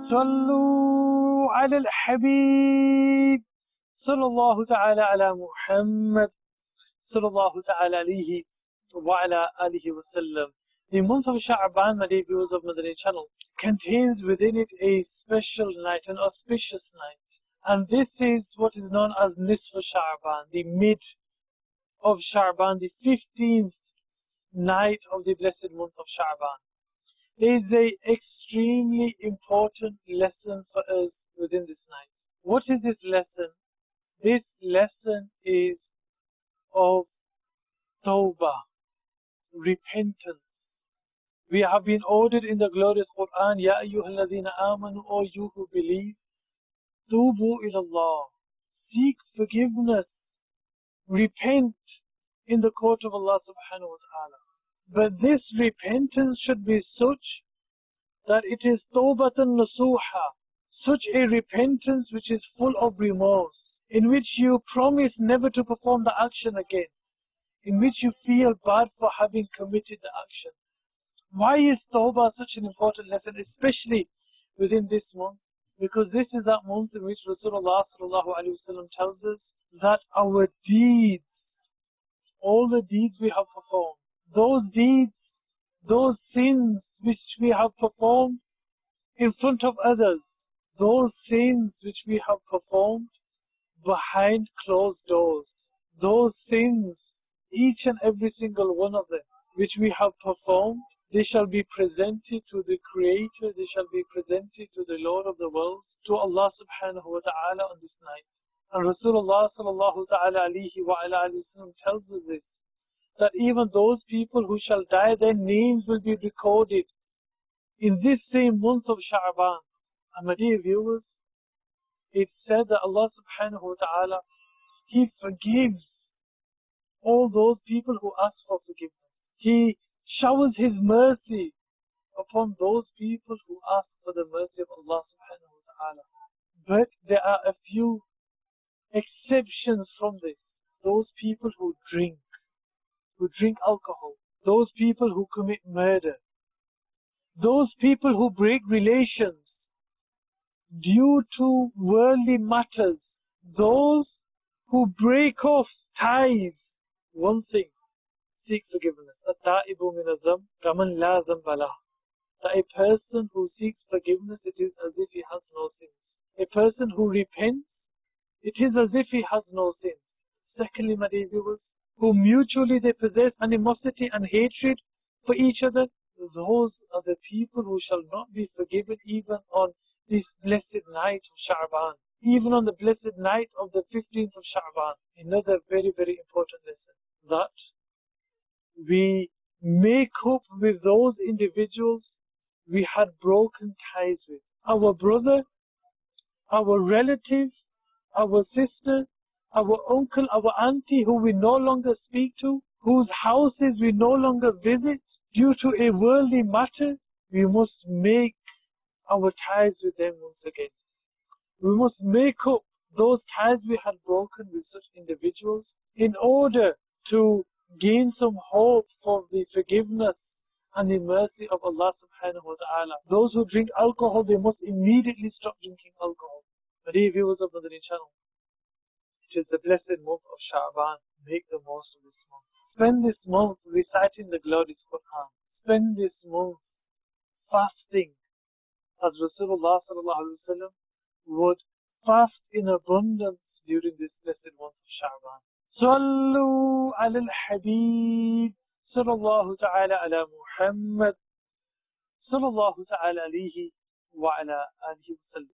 صلوا على الحبيب صلى الله تعالى على محمد صلى الله تعالى عليه وعلى آله وسلم. The month of Sha'ban, my dear viewers of Madani channel, contains within it a special night, an auspicious night. And this is what is known as Nisf Sha'ban, the mid of Sha'ban, the 15th night of the blessed month of Sha'ban. There is an extremely important lesson for us within this night. What is this lesson? This lesson is of Tawbah, repentance. We have been ordered in the glorious Quran, Ya ayyuhalladhina amanu, O you who believe, Tubu ilallah, seek forgiveness, repent in the court of Allah subhanahu wa ta'ala. But this repentance should be such that it is tawbatan nasuha, such a repentance which is full of remorse, in which you promise never to perform the action again, in which you feel bad for having committed the action. Why is tawbah such an important lesson, especially within this month? Because this is that month in which Rasulullah sallallahu alaihi wasallam tells us that our deeds, all the deeds we have performed, those deeds, those sins which we have performed in front of others, those sins which we have performed behind closed doors, those sins, each and every single one of them, which we have performed, they shall be presented to the Creator, they shall be presented to the Lord of the world, to Allah subhanahu wa ta'ala on this night. And Rasulullah sallallahu ta'ala alayhi wa alayhi wa sallam tells us this, that even those people who shall die, their names will be recorded in this same month of Sha'ban. And my dear viewers, it's said that Allah subhanahu wa ta'ala, He forgives all those people who ask for forgiveness. He showers His mercy upon those people who ask for the mercy of Allah subhanahu wa ta'ala. But there are a few exceptions from this. Those people who drink alcohol, those people who commit murder, those people who break relations due to worldly matters, those who break off ties. One thing, seek forgiveness. At-ta'ibu min az-zamb kaman la zamba lah. That a person who seeks forgiveness, it is as if he has no sins. A person who repents, it is as if he has no sins. Secondly, my dear viewers, who mutually they possess animosity and hatred for each other, those are the people who shall not be forgiven even on this blessed night of Sha'ban, even on the blessed night of the 15th of Sha'ban. Another very, very important lesson, that we make up with those individuals we had broken ties with. Our brother, our relative, our sister, our uncle, our auntie who we no longer speak to, whose houses we no longer visit due to a worldly matter, we must make our ties with them once again. We must make up those ties we had broken with such individuals in order to gain some hope for the forgiveness and the mercy of Allah subhanahu wa ta'ala. Those who drink alcohol, they must immediately stop drinking alcohol. My dear viewers of the Madani channel, it is the blessed month of Sha'ban. Make the most of this month. Spend this month reciting the glorious Quran. Spend this month fasting, as Rasulullah sallallahu alaihi wasallam would fast in abundance during this blessed month of Sha'ban. Sallu ala al-Habib sallallahu ta'ala ala Muhammad sallallahu ta'ala alayhi wa ala alihi wa sallam.